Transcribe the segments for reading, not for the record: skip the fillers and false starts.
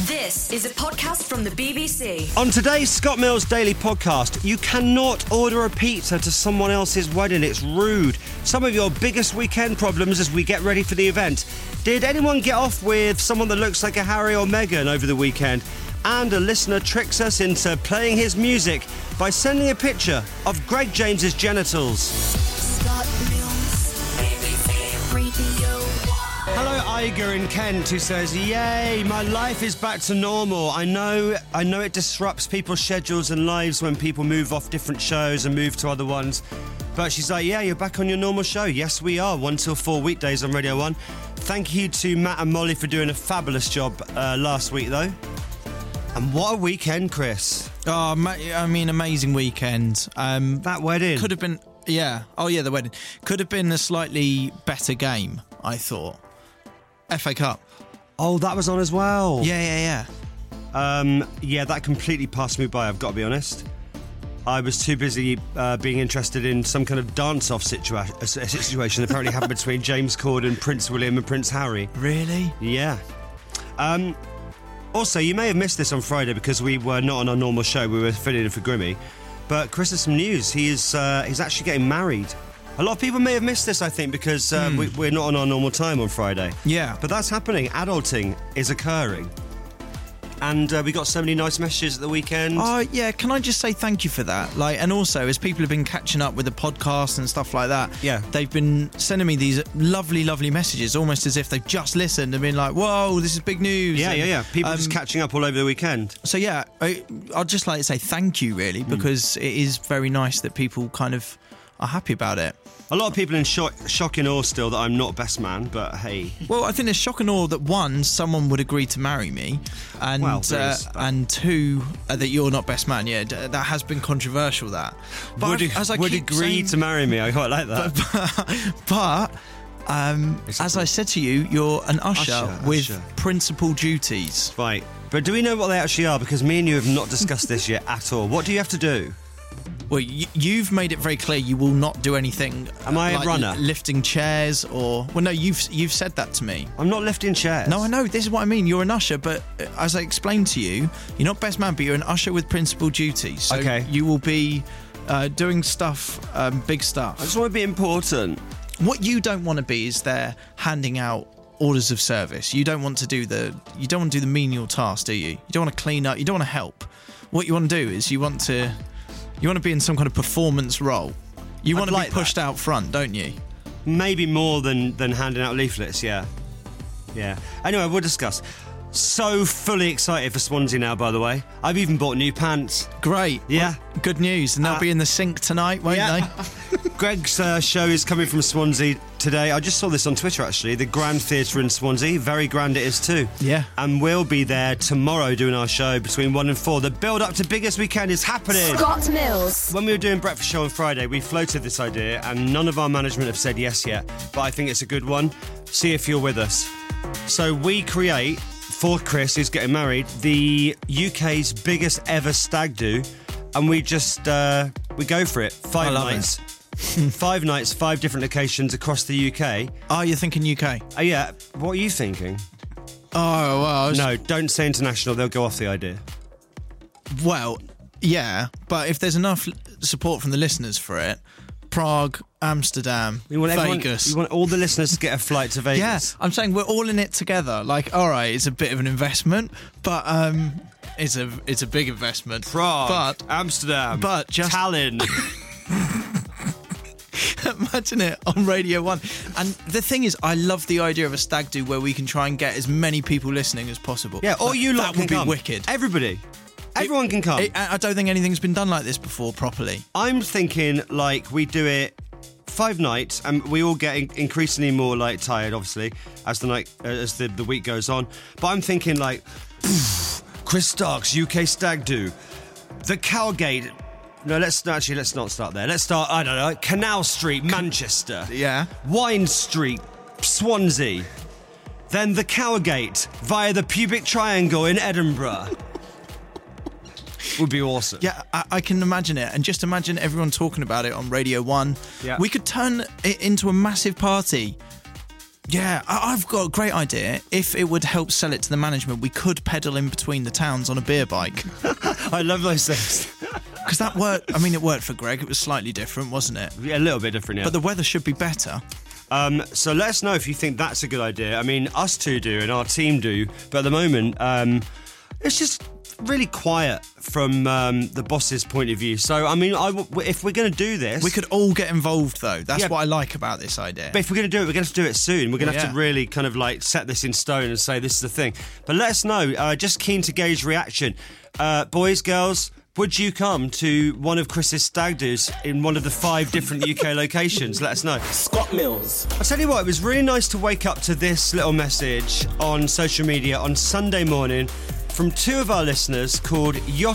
This is a podcast from the BBC. On today's Scott Mills Daily Podcast, you cannot order a pizza to someone else's wedding. It's rude. Some of your biggest weekend problems as we get ready for the event. Did anyone get off with someone that looks like a Harry or Meghan over the weekend? And a listener tricks us into playing his music by sending a picture of Greg James's genitals. Scott Mills, BBC Radio 1. Hello, Iger in Kent, who says, "Yay, my life is back to normal. I know it disrupts people's schedules and lives when people move off different shows and move to other ones." But she's like, "Yeah, you're back on your normal show." Yes, we are. 1 till 4 weekdays on Radio 1. Thank you to Matt and Molly for doing a fabulous job last week, though. And what a weekend, Chris. Oh, I mean, amazing weekend. That wedding. Could have been, yeah. Oh, yeah, the wedding. Could have been a slightly better game, I thought. FA Cup. Oh, that was on as well. Yeah. Yeah, that completely passed me by, I've got to be honest. I was too busy being interested in some kind of dance-off situation that apparently happened between James Corden, Prince William and Prince Harry. Really? Yeah. Also, you may have missed this on Friday because we were not on our normal show. We were filling in for Grimmy. But Chris has some news. He's actually getting married. A lot of people may have missed this, I think, because we're not on our normal time on Friday. Yeah. But that's happening. Adulting is occurring. And we got so many nice messages at the weekend. Oh, yeah. Can I just say thank you for that? And also, as people have been catching up with the podcast and stuff like that, yeah, they've been sending me these lovely, lovely messages, almost as if they've just listened and been like, "Whoa, this is big news." Yeah. People just catching up all over the weekend. So yeah, I'd just like to say thank you, really, because it is very nice that people kind of are happy about it. A lot of people in shock and awe still that I'm not best man, but hey. Well, I think there's shock and awe that one, someone would agree to marry me, and and two, that you're not best man. Yeah, that has been controversial. That would agree to marry me. I quite like that. But as I said to you, you're an usher with principal duties. Right, but do we know what they actually are? Because me and you have not discussed this yet at all. What do you have to do? Well, you've made it very clear you will not do anything. Am I a runner? Lifting chairs or... Well, no, you've said that to me. I'm not lifting chairs. No, I know. This is what I mean. You're an usher, but as I explained to you, you're not best man, but you're an usher with principal duties. So okay. You will be doing stuff, big stuff. I just want to be important. What you don't want to be is there handing out orders of service. You don't want to do the menial task, do you? You don't want to clean up. You don't want to help. What you want to do is you want to be in some kind of performance role. You want to be pushed out front, don't you? Maybe more than handing out leaflets, yeah. Yeah. Anyway, we'll discuss. So fully excited for Swansea now, by the way. I've even bought new pants. Great. Yeah. Well, good news. And they'll be in the sink tonight, won't they? Greg's show is coming from Swansea today. I just saw this on Twitter, actually. The Grand Theatre in Swansea. Very grand it is too. Yeah. And we'll be there tomorrow doing our show between 1 and 4. The build-up to biggest weekend is happening. Scott Mills. When we were doing Breakfast Show on Friday, we floated this idea and none of our management have said yes yet. But I think it's a good one. See if you're with us. So we create, for Chris, who's getting married, the UK's biggest ever stag do. And we just, we go for it. 5 nights. 5 nights, 5 different locations across the UK. Oh, you're thinking UK? Yeah. What are you thinking? Oh, well... No, don't say international. They'll go off the idea. Well, yeah. But if there's enough support from the listeners for it, Prague, Amsterdam, Vegas... You want all the listeners to get a flight to Vegas? Yeah, I'm saying we're all in it together. All right, it's a bit of an investment, but it's a big investment. Prague, Amsterdam, Tallinn... Imagine it on Radio 1. And the thing is, I love the idea of a stag do where we can try and get as many people listening as possible. Yeah, or you lot can come. That would be wicked. Everyone can come. I don't think anything's been done like this before properly. I'm thinking we do it 5 nights and we all get increasingly more tired, obviously, as the week goes on. But I'm thinking Chris Stark's UK stag do, the Cowgate. No, let's not start there. Let's start, I don't know, Canal Street, Manchester. Yeah. Wine Street, Swansea. Then the Cowgate via the Pubic Triangle in Edinburgh. Would be awesome. Yeah, I can imagine it. And just imagine everyone talking about it on Radio 1. Yeah. We could turn it into a massive party. Yeah, I've got a great idea. If it would help sell it to the management, we could pedal in between the towns on a beer bike. I love those things. Because that worked. I mean, it worked for Greg. It was slightly different, wasn't it? Yeah, a little bit different, yeah. But the weather should be better. So let us know if you think that's a good idea. I mean, us two do and our team do, but at the moment, it's just really quiet from the boss's point of view. So, I mean, if we're going to do this... We could all get involved, though. That's what I like about this idea. But if we're going to do it, we're going to have to do it soon. We're going to have to really kind of like set this in stone and say this is the thing. But let us know. Just keen to gauge reaction. Boys, girls... Would you come to one of Chris's stag do's in one of the 5 different UK locations? Let us know. Scott Mills. I'll tell you what, it was really nice to wake up to this little message on social media on Sunday morning from 2 of our listeners called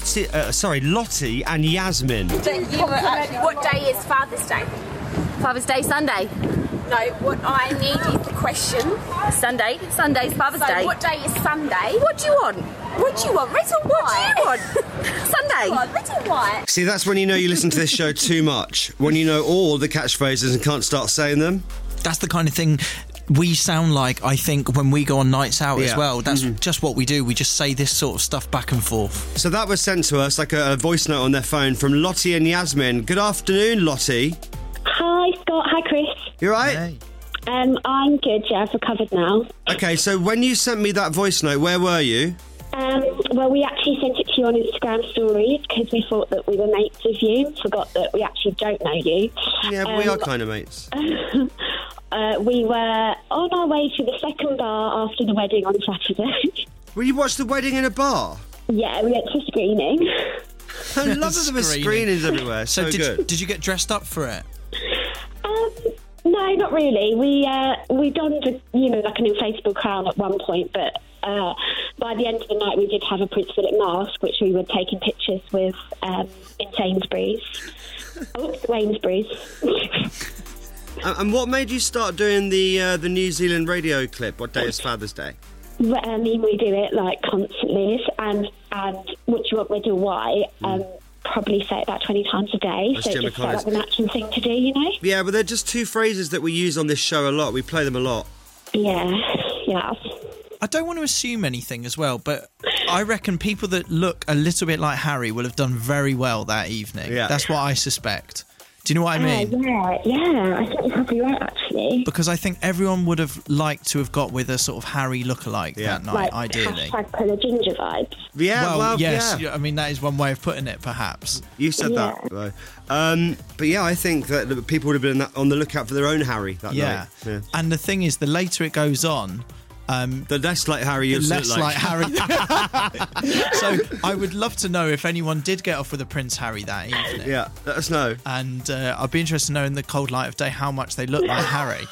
Lottie and Yasmin. What day is Father's Day? Father's Day, Sunday. No, what I need is the question. Sunday. Sunday's Father's So Day. what day is Sunday? What do you want? What do you want? Red or white? What do you want? Sunday. Red or white? See, that's when you know you listen to this show too much. When you know all the catchphrases and can't start saying them. That's the kind of thing we sound like, I think, when we go on nights out as well. That's just what we do. We just say this sort of stuff back and forth. So that was sent to us like a voice note on their phone from Lottie and Yasmin. Good afternoon, Lottie. Hi, Scott. Hi, Chris. You all right? Hey. I'm good. Yeah, I've recovered now. Okay, so when you sent me that voice note, where were you? Well, we actually sent it to you on Instagram stories because we thought that we were mates with you. Forgot that we actually don't know you. Yeah, we are kind of mates. We were on our way to the second bar after the wedding on Saturday. Well, you watched the wedding in a bar? Yeah, we went to a screening. I love that there were screenings everywhere. So good. Did you get dressed up for it? No, not really. We donned like an inflatable crown at one point, but by the end of the night we did have a Prince Philip mask, which we were taking pictures with in Sainsbury's. Wainsbury's. And what made you start doing the New Zealand radio clip? What day is Father's Day? I mean, we do it like constantly, and what you want, red or white. Probably say it about 20 times a day, That's so it Gemma just felt Collins. like a natural thing to do, you know? Yeah, but they're just 2 phrases that we use on this show a lot. We play them a lot. Yeah. I don't want to assume anything as well, but I reckon people that look a little bit like Harry will have done very well that evening. Yeah. That's what I suspect. Do you know what I mean? Yeah, I think you're probably right, actually. Because I think everyone would have liked to have got with a sort of Harry lookalike that night, Like, ideally. hashtag pull a ginger vibes. Yeah, well, yes. yeah. I mean, that is one way of putting it, perhaps. You said that, though. But yeah, I think that people would have been on the lookout for their own Harry that night. Yeah. And the thing is, the later it goes on, the less like Harry you less look like Harry. So I would love to know if anyone did get off with a Prince Harry that evening. Yeah, let us know. And I'd be interested to know in the cold light of day how much they look like Harry.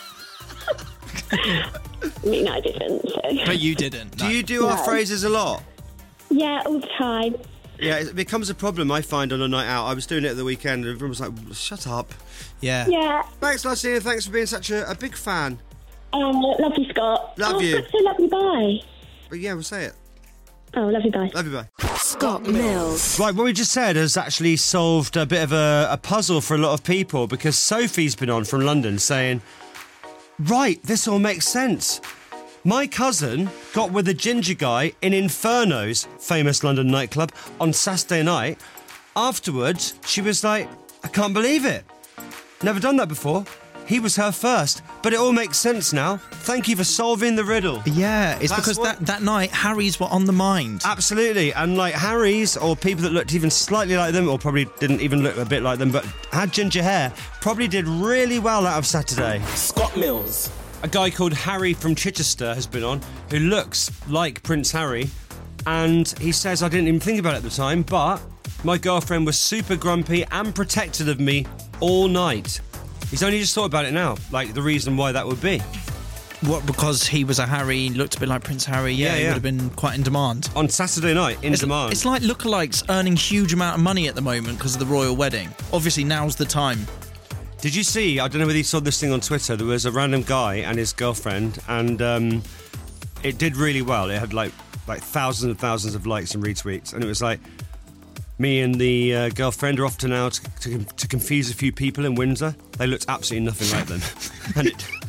I mean, I didn't, so... But you didn't. Do you do our phrases a lot? Yeah, all the time. Yeah, it becomes a problem, I find, on a night out. I was doing it at the weekend and everyone was like, shut up. Yeah. Yeah. Thanks, Lottie, and thanks for being such a big fan. Love you, Scott. Love you. So love you, bye. But yeah, we'll say it. Oh, love you, bye. Love you, bye. Scott Mills. Right, what we just said has actually solved a bit of a puzzle for a lot of people because Sophie's been on from London saying, right, this all makes sense. My cousin got with a ginger guy in Inferno's famous London nightclub on Saturday night. Afterwards, she was like, I can't believe it. Never done that before. He was her first, but it all makes sense now. Thank you for solving the riddle. Yeah, it's That's because what- that night Harry's were on the mind. Absolutely, and like Harry's or people that looked even slightly like them or probably didn't even look a bit like them but had ginger hair probably did really well out of Saturday. Scott Mills. A guy called Harry from Chichester has been on who looks like Prince Harry and he says I didn't even think about it at the time but my girlfriend was super grumpy and protective of me all night. He's only just thought about it now, like the reason why that would be. What, because he was a Harry, looked a bit like Prince Harry? Yeah, he would have been quite in demand. On Saturday night, in demand. It's like lookalikes earning huge amount of money at the moment because of the royal wedding. Obviously, now's the time. Did you see, I don't know whether you saw this thing on Twitter, there was a random guy and his girlfriend and it did really well. It had like thousands and thousands of likes and retweets and it was like, me and the girlfriend are off to now to confuse a few people in Windsor. They looked absolutely nothing like them. And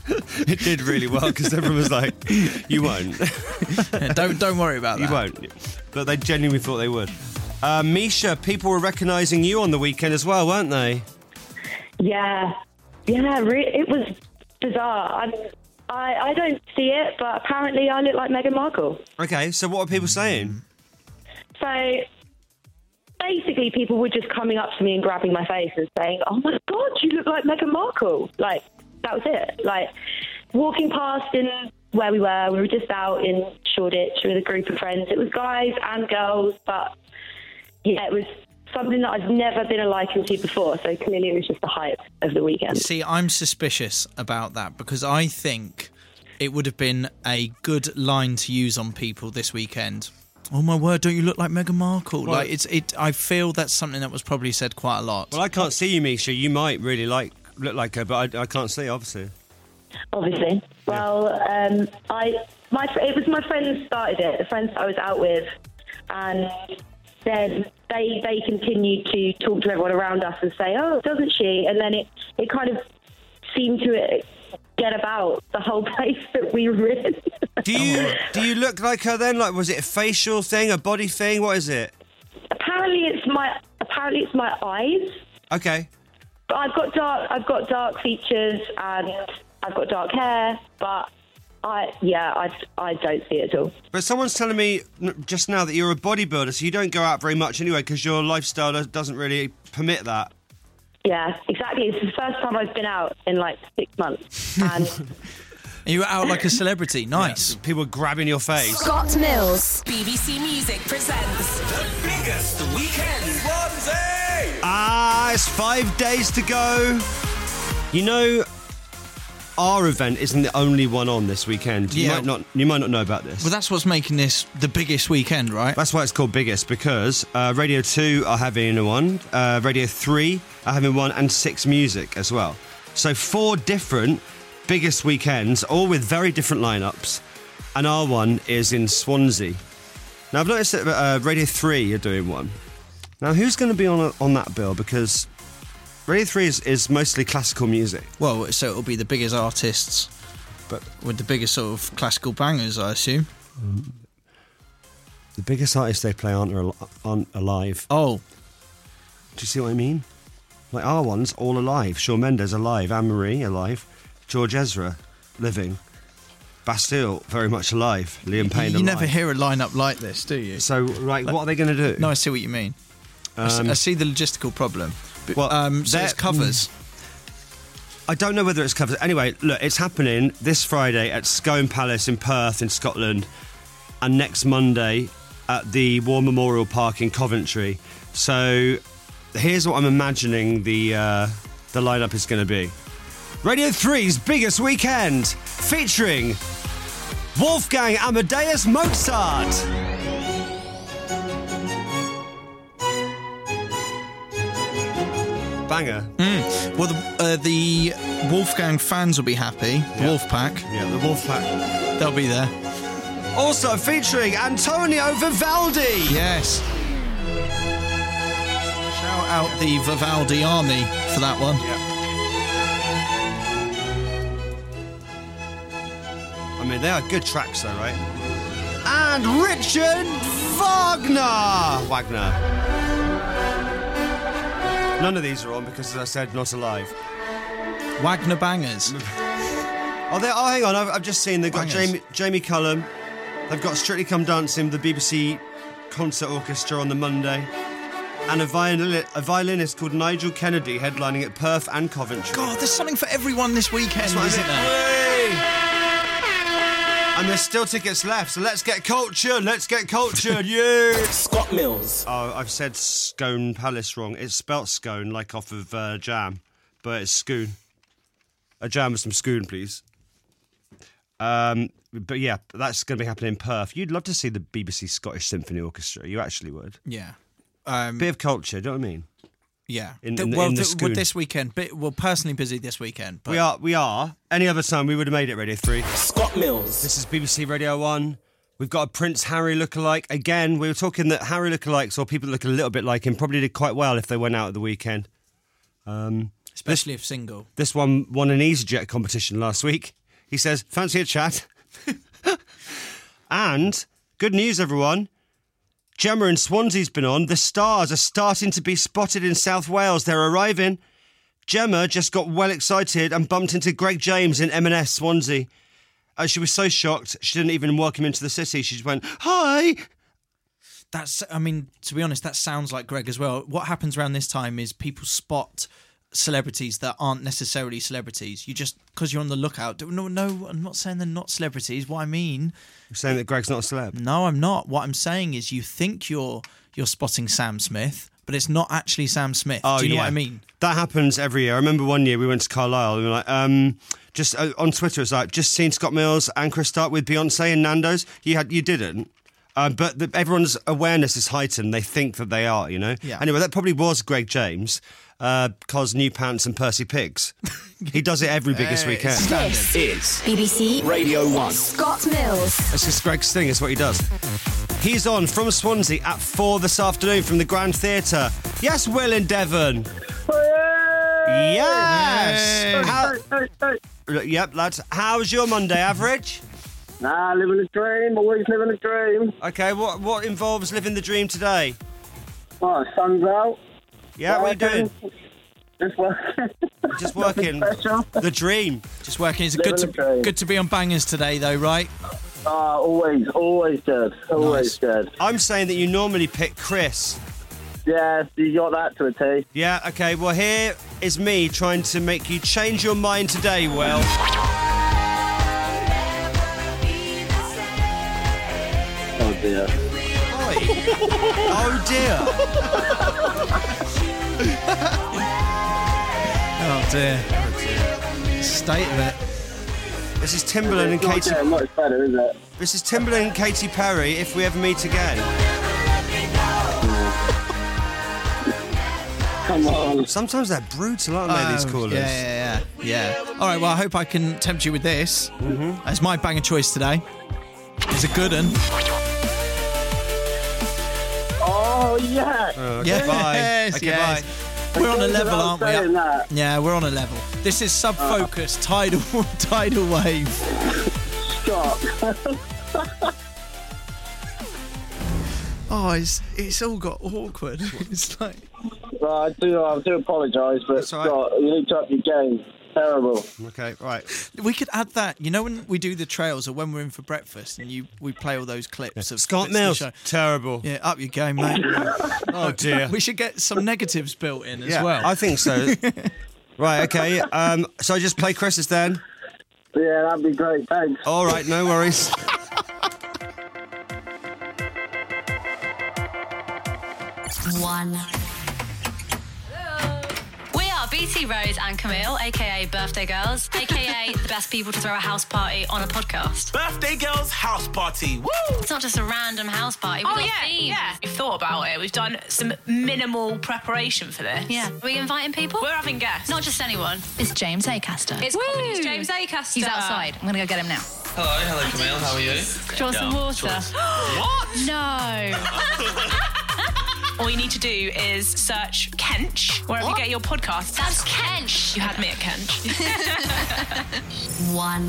It did really well because everyone was like, "You won't, Don't worry about that. you won't." But they genuinely thought they would. Misha, people were recognising you on the weekend as well, weren't they? Yeah, it was bizarre. I don't see it, but apparently I look like Meghan Markle. Okay, so what are people saying? So basically, people were just coming up to me and grabbing my face and saying, "Oh my God, you look like Meghan Markle!" Like that was it. Like walking past in where we were just out in Shoreditch with a group of friends. It was guys and girls, but yeah, it was something that I've never been likened to before, so clearly it was just the hype of the weekend. See, I'm suspicious about that because I think it would have been a good line to use on people this weekend. Oh my word, don't you look like Meghan Markle? Well, I feel that's something that was probably said quite a lot. Well, I can't see you, Misha. You might really look like her, but I can't see, obviously. Obviously. Well, it was my friends started it, the friends that I was out with, and then they continued to talk to everyone around us and say, "Oh, doesn't she?" And then it kind of seemed to get about the whole place that we were in. Do you look like her then? Like, was it a facial thing, a body thing? What is it? Apparently it's my eyes. Okay. But I've got dark features and I've got dark hair, but I don't see it at all. But someone's telling me just now that you're a bodybuilder, so you don't go out very much anyway because your lifestyle doesn't really permit that. Yeah, exactly. It's the first time I've been out in like 6 months. And you were out like a celebrity. Nice. Yeah, people grabbing your face. Scott Mills. BBC Music presents the biggest weekend. It's 5 days to go. You know, our event isn't the only one on this weekend. You might not know about this. Well, that's what's making this the biggest weekend, right? That's why it's called biggest, because Radio 2 are having one, Radio 3 are having one, and 6 Music as well. So 4 different biggest weekends, all with very different lineups, and our one is in Swansea. Now, I've noticed that Radio 3 are doing one. Now, who's going to be on that bill? Because Radio 3 is mostly classical music. Well, so it'll be the biggest artists, but with the biggest sort of classical bangers, I assume. The biggest artists they play aren't alive. Oh. Do you see what I mean? Like our one's all alive. Shawn Mendes alive. Anne-Marie alive. George Ezra living. Bastille very much alive. Liam Payne alive. You never hear a lineup like this, do you? So, right, what are they going to do? No, I see what you mean. I see the logistical problem. Well, so it's covers. I don't know whether it's covers. Anyway, look, it's happening this Friday at Scone Palace in Perth in Scotland, and next Monday at the War Memorial Park in Coventry. So here's what I'm imagining the lineup is going to be. Radio 3's biggest weekend, featuring Wolfgang Amadeus Mozart. Banger. Well, the Wolfgang fans will be happy. Wolfpack. Yeah, the Wolfpack. They'll be there. Also featuring Antonio Vivaldi. Yes. Shout out the Vivaldi army for that one. Yeah. I mean, they are good tracks, though, right? And Richard Wagner. None of these are on because, as I said, not alive. Wagner bangers. Oh, hang on. I've just seen they've got Jamie Cullum. They've got Strictly Come Dancing, the BBC Concert Orchestra on the Monday. And a violinist called Nigel Kennedy headlining at Perth and Coventry. God, there's something for everyone this weekend, isn't there? Hey! And there's still tickets left, so let's get cultured. Yeah! Scott Mills. Oh, I've said Scone Palace wrong. It's spelt scone, like off of jam, but it's scoon. A jam with some scoon, please. But yeah, that's going to be happening in Perth. You'd love to see the BBC Scottish Symphony Orchestra. You actually would. Yeah. Bit of culture, do you know what I mean? Yeah. In the scoon. With this weekend, we're personally busy this weekend. But We are. Any other time, we would have made it Radio 3. Scott Mills. This is BBC Radio 1. We've got a Prince Harry lookalike. Again, we were talking that Harry lookalikes, or people that look a little bit like him, probably did quite well if they went out at the weekend. Especially if single. This one won an EasyJet competition last week. He says, fancy a chat? And, good news, everyone. Gemma in Swansea's been on. The stars are starting to be spotted in South Wales. They're arriving. Gemma just got well excited and bumped into Greg James in M&S Swansea. She was so shocked, she didn't even welcome him into the city. She just went, hi! To be honest, that sounds like Greg as well. What happens around this time is people spot celebrities that aren't necessarily celebrities. You just, because you're on the lookout. No, I'm not saying they're not celebrities. What I mean... You're saying that Greg's not a celeb? No, I'm not. What I'm saying is you think you're spotting Sam Smith, but it's not actually Sam Smith. Oh, do you know what I mean? That happens every year. I remember one year we went to Carlisle and we were like, just on Twitter, it's like, just seen Scott Mills and Chris Stark with Beyonce and Nando's. You didn't. But everyone's awareness is heightened. They think that they are, you know? Yeah. Anyway, that probably was Greg James, because New Pants and Percy Pigs. He does it every biggest weekend. This is BBC Radio 1. Scott Mills. That's just Greg's thing, it's what he does. He's on from Swansea at 4 this afternoon from the Grand Theatre. Yes, Will in Devon. Yes! Yep, lads. How's your Monday average? Living a dream, always living a dream. Okay, what involves living the dream today? Oh, sun's out. Yeah, what are you doing? Just working. Just working. The dream. Just working. It's Living the dream. good to be on bangers today, though, right? Always good. Always good. I'm saying that you normally pick Chris. Yeah, you got that to a T. Yeah, okay, well here is me trying to make you change your mind today, Will. Oh dear. Oh dear. Oh dear. State of it. This is Timbaland and It's not Katy. getting much better, is it? This is Timbaland and Katy Perry. If we ever meet again. Come on. Sometimes they're brutal, aren't they? These callers. Yeah. All right. Well, I hope I can tempt you with this. Mm-hmm. It's my banger choice today. It's a good one. Oh yeah. Okay, bye. Okay, yes. bye. We're on a level, aren't we? saying that. Yeah, we're on a level. This is Sub-Focus, tidal wave. Stop. Oh, it's all got awkward. It's like... Well, I do apologise, but That's all right. Scott, you need to up your game. Terrible. Okay, right. We could add that. You know when we do the trails or when we're in for breakfast and we play all those clips of Scott bits of the Mills. show. Terrible. Yeah, up your game, mate. Oh dear. We should get some negatives built in as well. I think so. Right, okay. So I just play Chris's then? Yeah, that'd be great. Thanks. All right, no worries. One. We are BT Rose and Camille, aka Birthday Girls, aka the best people to throw a house party on a podcast. Birthday Girls House Party. Woo! It's not just a random house party. We've got a theme. We've thought about it. We've done some minimal preparation for this. Yeah. Are we inviting people? We're having guests. Not just anyone. It's James Acaster. It's Comedy's James Acaster. He's outside. I'm going to go get him now. Hello Camille, how are you? Do you want some water? What? No. All you need to do is search Kench wherever you get your podcasts. That's Kench. You had me at Kench. One.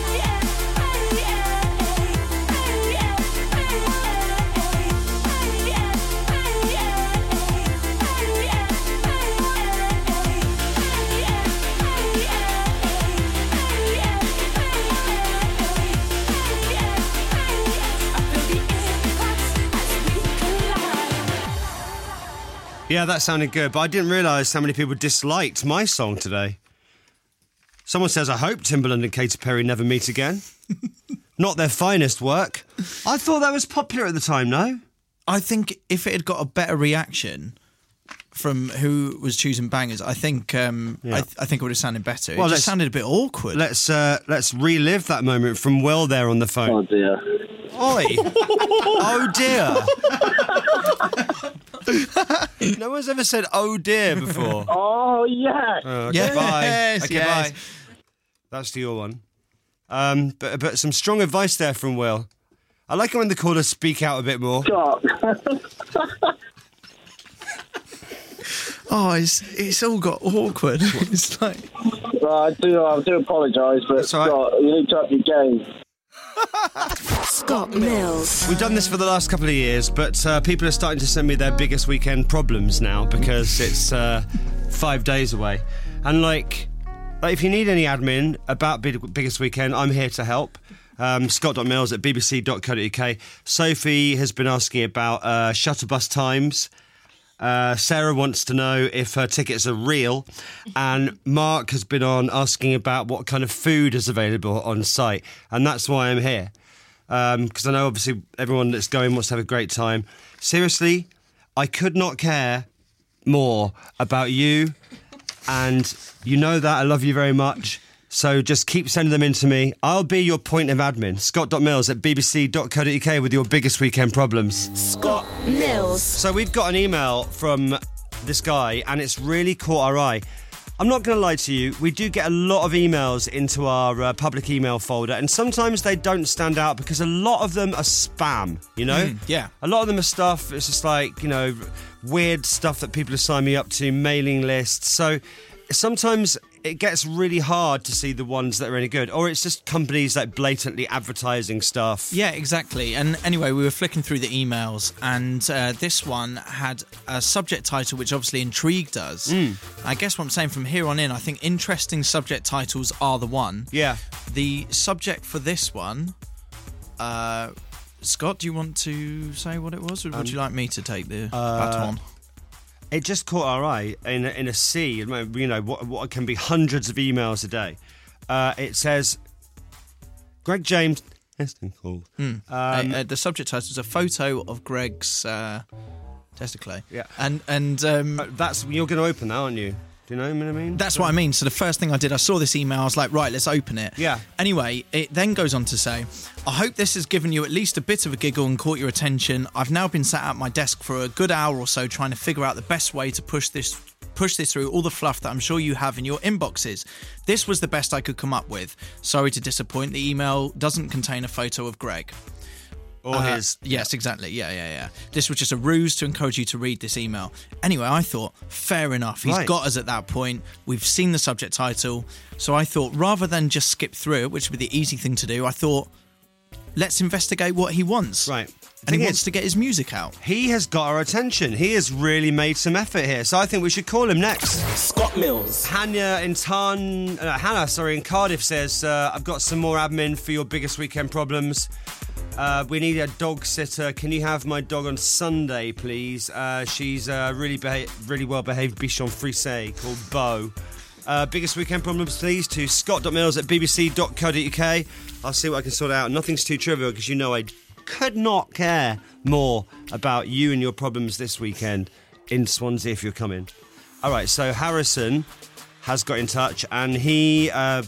Yeah, that sounded good, but I didn't realise how many people disliked my song today. Someone says, I hope Timbaland and Katy Perry never meet again. Not their finest work. I thought that was popular at the time, no? I think if it had got a better reaction from who was choosing bangers, I think I think it would have sounded better. Well, it just sounded a bit awkward. Let's relive that moment from Will there on the phone. Oh dear. Oi! Oh dear! No one's ever said "oh dear" before. Oh yeah. Okay, Yes, bye. Okay, yes. bye. That's your one. But some strong advice there from Will. I like it when the callers speak out a bit more. Stop. Oh, it's all got awkward. It's like... Well, I do apologise, but Scott, you need to up your game. Scott Mills. We've done this for the last couple of years, but people are starting to send me their biggest weekend problems now because it's 5 days away. And like if you need any admin about biggest weekend, I'm here to help. Scott.mills@bbc.co.uk. Sophie has been asking about shuttle bus times. Sarah wants to know if her tickets are real, and Mark has been on asking about what kind of food is available on site, and that's why I'm here, because I know obviously everyone that's going wants to have a great time. Seriously, I could not care more about you, and you know that I love you very much. So just keep sending them in to me. I'll be your point of admin. Scott.mills@bbc.co.uk with your biggest weekend problems. Scott Mills. So we've got an email from this guy, and it's really caught our eye. I'm not going to lie to you, we do get a lot of emails into our public email folder, and sometimes they don't stand out because a lot of them are spam, you know? Yeah. A lot of them are stuff, it's just like, you know, weird stuff that people have signed me up to, mailing lists. So sometimes it gets really hard to see the ones that are any good, or it's just companies like blatantly advertising stuff. Yeah, exactly. And anyway, we were flicking through the emails, and this one had a subject title which obviously intrigued us. I guess what I'm saying from here on in, I think interesting subject titles are the one. Yeah. The subject for this one, Scott, do you want to say what it was, or would you like me to take the baton? It just caught our eye in a sea, you know, what can be hundreds of emails a day. It says, Greg James... Cool. The subject title is a photo of Greg's testicle. Yeah. And that's... You're going to open that, aren't you? Do you know what I mean? That's what I mean. So the first thing I did, I saw this email, I was like, right, let's open it. Yeah. Anyway, it then goes on to say, I hope this has given you at least a bit of a giggle and caught your attention. I've now been sat at my desk for a good hour or so trying to figure out the best way to push this through all the fluff that I'm sure you have in your inboxes. This was the best I could come up with. Sorry to disappoint, the email doesn't contain a photo of Greg. Or his. Yes, exactly. Yeah. This was just a ruse to encourage you to read this email. Anyway, I thought, fair enough. He's got us at that point. We've seen the subject title. So I thought, rather than just skip through it, which would be the easy thing to do, I thought, let's investigate what he wants. Right. And he wants to get his music out. He has got our attention. He has really made some effort here. So I think we should call him next. Scott Mills. Hannah in Cardiff says, I've got some more admin for your biggest weekend problems. We need a dog sitter. Can you have my dog on Sunday, please? She's a really well-behaved Bichon Frise called Beau. Biggest weekend problems, please, to scott.mills@bbc.co.uk. I'll see what I can sort out. Nothing's too trivial because you know I could not care more about you and your problems this weekend in Swansea if you're coming. All right, so Harrison has got in touch, and he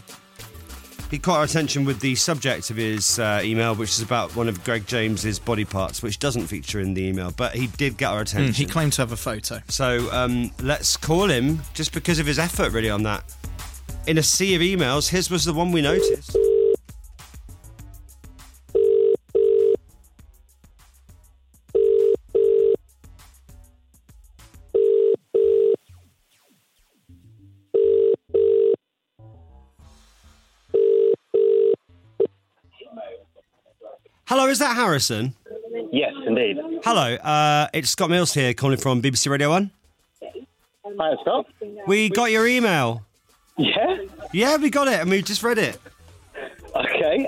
caught our attention with the subject of his email, which is about one of Greg James's body parts, which doesn't feature in the email, but he did get our attention. He claimed to have a photo. So let's call him, just because of his effort really on that. In a sea of emails, his was the one we noticed. Hello, is that Harrison? Yes, indeed. Hello, it's Scott Mills here, calling from BBC Radio 1. Hi, Scott. We got your email. Yeah? Yeah, we got it, and we just read it. Okay.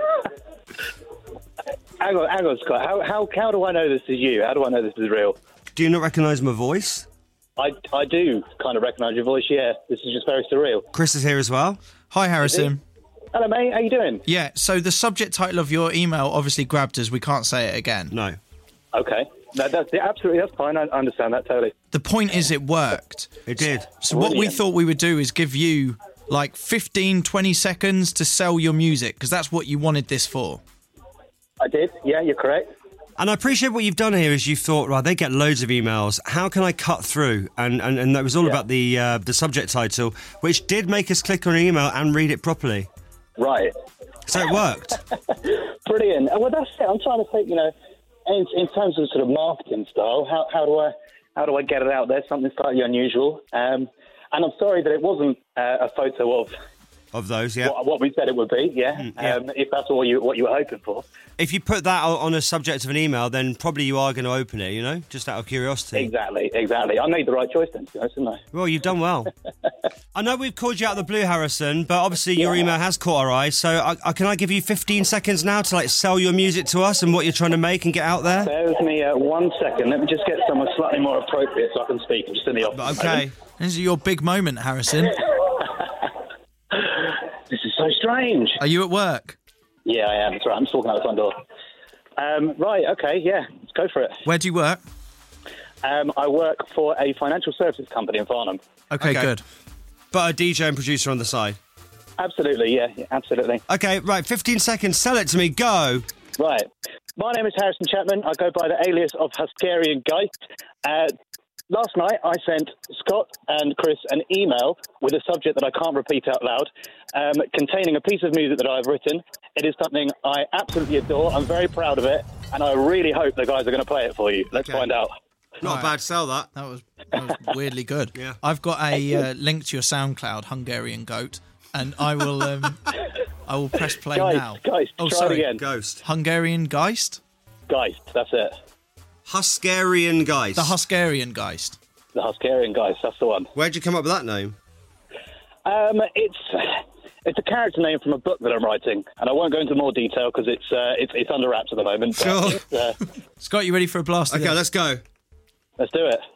Hang on, Scott. How do I know this is you? How do I know this is real? Do you not recognise my voice? I do kind of recognise your voice, yeah. This is just very surreal. Chris is here as well. Hi, Harrison. Hello, mate. How you doing? Yeah, so the subject title of your email obviously grabbed us. We can't say it again. No. Okay. No, that's fine. I understand that totally. The point is it worked. It did. So what we thought we would do is give you like 15, 20 seconds to sell your music, because that's what you wanted this for. I did. Yeah, you're correct. And I appreciate what you've done here is you thought, right, they get loads of emails. How can I cut through? And that was all about the subject title, which did make us click on an email and read it properly. Right. So it worked. Brilliant. Well, that's it. I'm trying to think, in terms of sort of marketing style, how do I how do I get it out there? Something slightly unusual. And I'm sorry that it wasn't a photo of those, yeah. What we said it would be, yeah. If that's what you were hoping for. If you put that on a subject of an email, then probably you are going to open it, you know, just out of curiosity. Exactly. I made the right choice then, to be honest, didn't I? Well, you've done well. I know we've called you out of the blue, Harrison, but obviously your email has caught our eye. So can I give you 15 seconds now to sell your music to us and what you're trying to make and get out there? Bear with me 1 second. Let me just get somewhere slightly more appropriate so I can speak. I'm just in the office. Okay. This is your big moment, Harrison. This is so strange. Are you at work? Yeah, I am. That's right. I'm just walking out the front door. Right, okay, yeah. Let's go for it. Where do you work? I work for a financial services company in Farnham. Okay, good. But a DJ and producer on the side? Absolutely, yeah, absolutely. Okay, right, 15 seconds. Sell it to me. Go. Right. My name is Harrison Chapman. I go by the alias of Hungarian Geist. Last night, I sent Scott and Chris an email with a subject that I can't repeat out loud, containing a piece of music that I've written. It is something I absolutely adore. I'm very proud of it, and I really hope the guys are going to play it for you. Let's find out. Not a bad sell, that. That was weirdly good. Yeah. I've got a link to your SoundCloud, Hungarian Goat, and I will I will press play now. Geist, try it again. Ghost. Hungarian Geist? Geist, that's it. Hungarian Geist. The Hungarian Geist. The Hungarian Geist, that's the one. Where'd you come up with that name? It's a character name from a book that I'm writing, and I won't go into more detail because it's under wraps at the moment. Sure. Scott, you ready for a blast? Okay, let's go. Let's do it.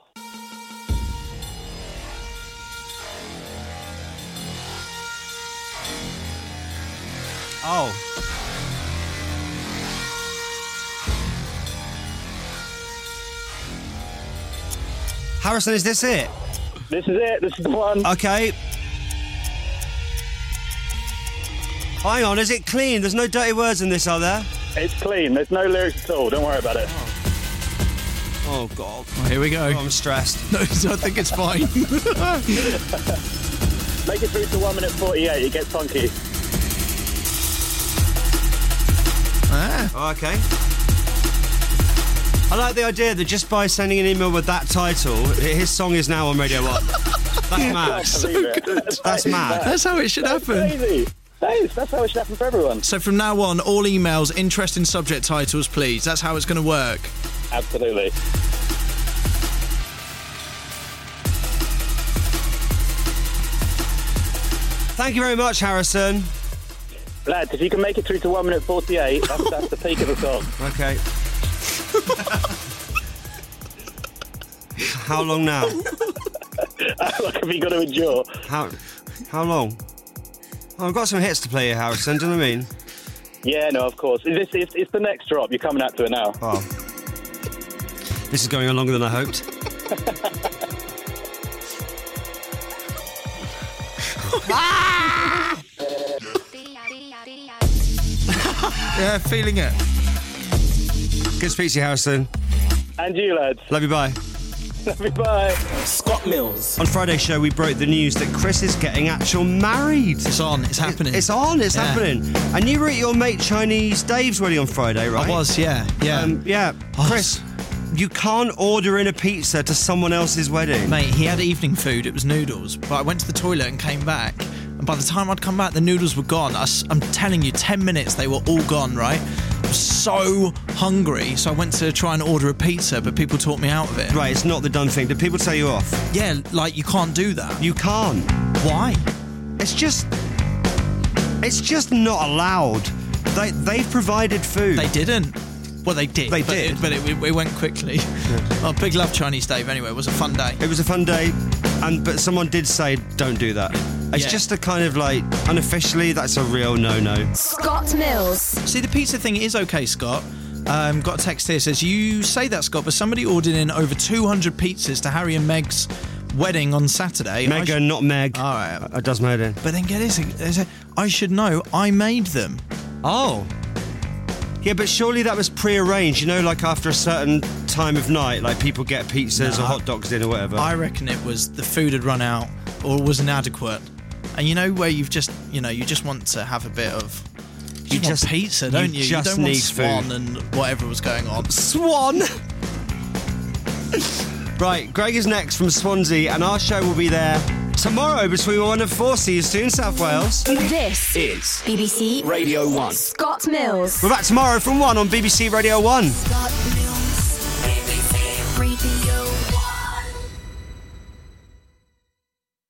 Oh. Harrison, is this it? This is it. This is the one. Okay. Hang on, is it clean? There's no dirty words in this, are there? It's clean. There's no lyrics at all. Don't worry about it. Oh, God. Oh, here we go. Oh, I'm stressed. No, I think it's fine. Make it through to 1 minute 48. It gets funky. Oh, okay. I like the idea that just by sending an email with that title, his song is now on Radio 1. That's mad. So good. That's mad. That's how it should happen. Crazy. That's how it should happen for everyone. So from now on, all emails, interesting subject titles, please. That's how it's going to work. Absolutely. Thank you very much, Harrison. Lads, if you can make it through to 1 minute 48, that's the peak of the song. Okay. How long now? How long have you got to endure? How long? Oh, I've got some hits to play here, Harrison. Do you know what I mean? Yeah, no, of course. It's the next drop. You're coming out to it now. Oh. This is going on longer than I hoped. Yeah, feeling it. Good to speak to you, Harrison. And you, lads. Love you, bye. Love you, bye. Scott Mills. On Friday's show, we broke the news that Chris is getting actual married. It's on. It's happening. It's happening. And you were at your mate Chinese Dave's wedding on Friday, right? I was, yeah. Chris, you can't order in a pizza to someone else's wedding. Mate, he had evening food. It was noodles. But I went to the toilet and came back. And by the time I'd come back, the noodles were gone. I'm telling you, 10 minutes, they were all gone, right? I was so hungry, so I went to try and order a pizza, but people talked me out of it. Right, it's not the done thing. Did people tell you off? Yeah, like, you can't do that. You can't. Why? It's just not allowed. They've provided food. They didn't. Well, they did. They did. But it went quickly. Yeah. Oh, big love Chinese Dave anyway. It was a fun day. It was a fun day, but someone did say, don't do that. It's just a kind of like, unofficially, that's a real no-no. Scott Mills. See, the pizza thing is okay, Scott. Got a text here, says, you say that, Scott, but somebody ordered in over 200 pizzas to Harry and Meg's wedding on Saturday. Megan, not Meg. All right. I does made it. But then get this, I should know, I made them. Oh. Yeah, but surely that was pre-arranged, you know, like after a certain time of night, like people get pizzas or hot dogs in or whatever. I reckon it was the food had run out or was inadequate. And you know where you just want to have a bit of... You just want pizza, don't you? Just you don't want need Swan food. and whatever was going on. Swan? Right, Greg is next from Swansea, and our show will be there tomorrow between 1 and 4. See you soon, South Wales. This is BBC Radio 1. Scott Mills. We're back tomorrow from 1 on BBC Radio 1. Scott Mills. BBC Radio